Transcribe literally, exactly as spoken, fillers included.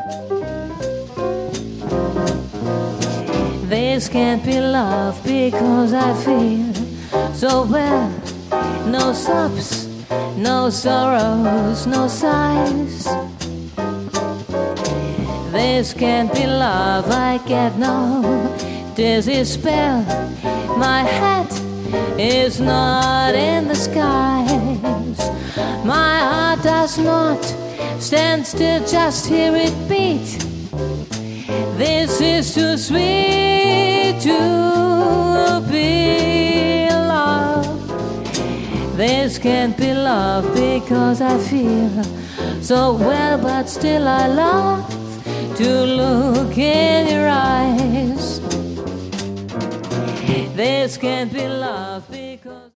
This can't be love because I feel so well. No sobs, no sorrows, no sighs. This can't be love, I get no dizzy spell. My head is not in the skies. My heart does not stand still, just hear it beat. This is too sweet to be love. This can't be love because I feel so well, but still I love to look in your eyes. This can't be love.